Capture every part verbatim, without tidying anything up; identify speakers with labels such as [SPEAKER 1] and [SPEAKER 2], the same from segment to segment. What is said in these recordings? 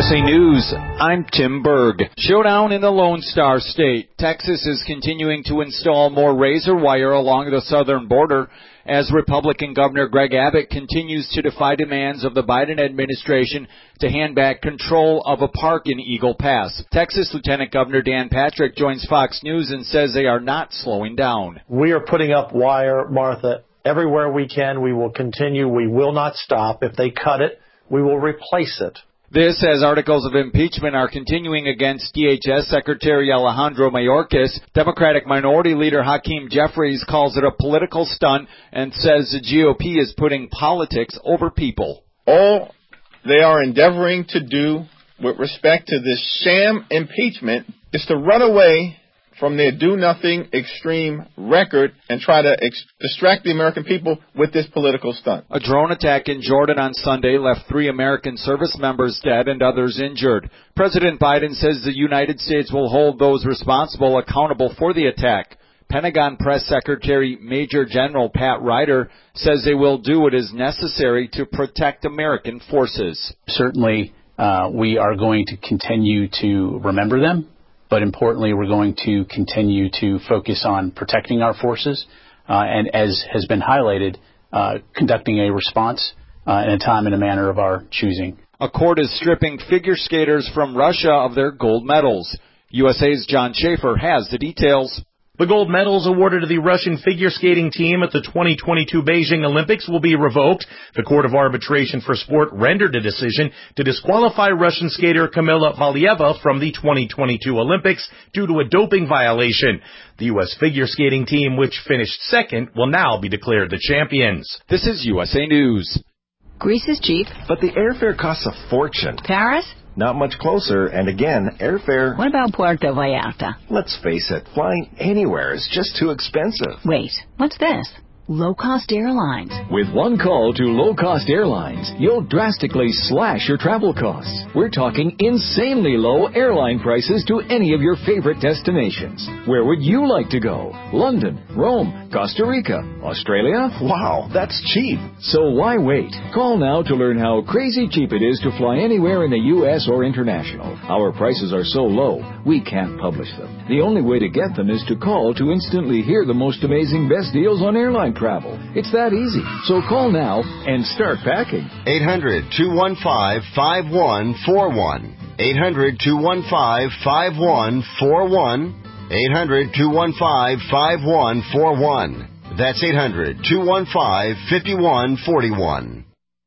[SPEAKER 1] S A News, I'm Tim Berg. Showdown in the Lone Star State. Texas is continuing to install more razor wire along the southern border as Republican Governor Greg Abbott continues to defy demands of the Biden administration to hand back control of a park in Eagle Pass. Texas Lieutenant Governor Dan Patrick joins Fox News and says they are not slowing down.
[SPEAKER 2] We are putting up wire, Martha, everywhere we can. We will continue. We will not stop. If they cut it, we will replace it.
[SPEAKER 1] This as articles of impeachment are continuing against D H S Secretary Alejandro Mayorkas. Democratic Minority Leader Hakeem Jeffries calls it a political stunt and says the G O P is putting politics over people.
[SPEAKER 3] All they are endeavoring to do with respect to this sham impeachment is to run away from their do-nothing extreme record and try to ex- distract the American people with this political stunt.
[SPEAKER 1] A drone attack in Jordan on Sunday left three American service members dead and others injured. President Biden says the United States will hold those responsible accountable for the attack. Pentagon Press Secretary Major General Pat Ryder says they will do what is necessary to protect American forces.
[SPEAKER 4] Certainly, uh, we are going to continue to remember them. But importantly, we're going to continue to focus on protecting our forces uh, and, as has been highlighted, uh, conducting a response uh, in a time and a manner of our choosing.
[SPEAKER 1] A court is stripping figure skaters from Russia of their gold medals. U S A's John Schaefer has the details.
[SPEAKER 5] The gold medals awarded to the Russian figure skating team at the twenty twenty-two Beijing Olympics will be revoked. The Court of Arbitration for Sport rendered a decision to disqualify Russian skater Kamila Valieva from the twenty twenty-two Olympics due to a doping violation. The U S figure skating team, which finished second, will now be declared the champions.
[SPEAKER 1] This is U S A News.
[SPEAKER 6] Greece is cheap.
[SPEAKER 7] But the airfare costs a fortune.
[SPEAKER 6] Paris?
[SPEAKER 7] Not much closer, and again, airfare...
[SPEAKER 6] What about Puerto Vallarta?
[SPEAKER 7] Let's face it, flying anywhere is just too expensive.
[SPEAKER 6] Wait, what's this? Low-cost airlines.
[SPEAKER 8] With one call to low-cost airlines, you'll drastically slash your travel costs. We're talking insanely low airline prices to any of your favorite destinations. Where would you like to go? London, Rome, Costa Rica, Australia?
[SPEAKER 7] Wow, that's cheap.
[SPEAKER 8] So why wait? Call now to learn how crazy cheap it is to fly anywhere in the U S or international. Our prices are so low, we can't publish them. The only way to get them is to call to instantly hear the most amazing best deals on airline travel. It's that easy. So call now and start packing.
[SPEAKER 9] eight hundred, two one five, five one four one. eight hundred, two one five, five one four one. eight hundred, two one five, five one four one. That's eight hundred, two one five, five one four one.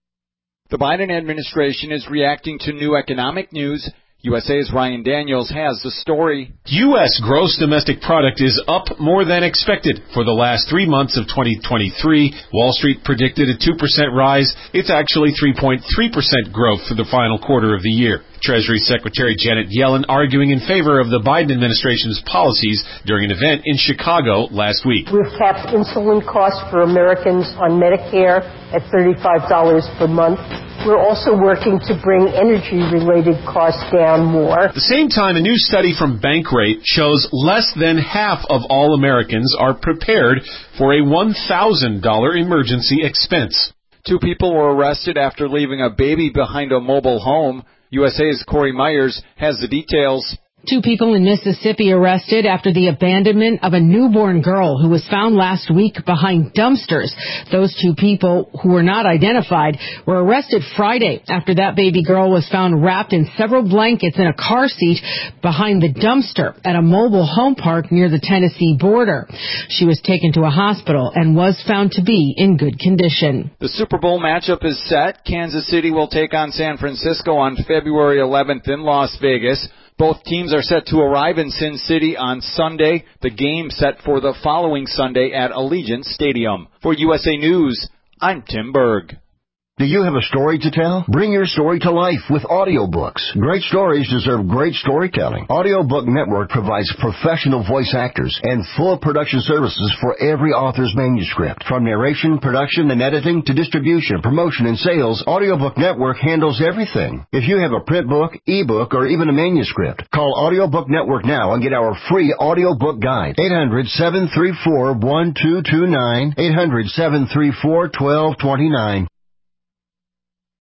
[SPEAKER 1] The Biden administration is reacting to new economic news. U S A's Ryan Daniels has the story.
[SPEAKER 10] U S gross domestic product is up more than expected for the last three months of twenty twenty-three. Wall Street predicted a two percent rise. It's actually three point three percent growth for the final quarter of the year. Treasury Secretary Janet Yellen arguing in favor of the Biden administration's policies during an event in Chicago last week.
[SPEAKER 11] We've capped insulin costs for Americans on Medicare at thirty-five dollars per month. We're also working to bring energy-related costs down more.
[SPEAKER 10] At the same time, a new study from Bankrate shows less than half of all Americans are prepared for a one thousand dollars emergency expense.
[SPEAKER 1] Two people were arrested after leaving a baby behind a mobile home. U S A's Corey Myers has the details.
[SPEAKER 12] Two people in Mississippi arrested after the abandonment of a newborn girl who was found last week behind dumpsters. Those two people, who were not identified, were arrested Friday after that baby girl was found wrapped in several blankets in a car seat behind the dumpster at a mobile home park near the Tennessee border. She was taken to a hospital and was found to be in good condition.
[SPEAKER 1] The Super Bowl matchup is set. Kansas City will take on San Francisco on February eleventh in Las Vegas. Both teams are set to arrive in Sin City on Sunday. The game set for the following Sunday at Allegiant Stadium. For U S A News, I'm Tim Berg.
[SPEAKER 9] Do you have a story to tell? Bring your story to life with audiobooks. Great stories deserve great storytelling. Audiobook Network provides professional voice actors and full production services for every author's manuscript. From narration, production, and editing to distribution, promotion, and sales, Audiobook Network handles everything. If you have a print book, ebook, or even a manuscript, call Audiobook Network now and get our free audiobook guide. eight hundred, seven three four, one two two nine. eight hundred, seven three four, one two two nine.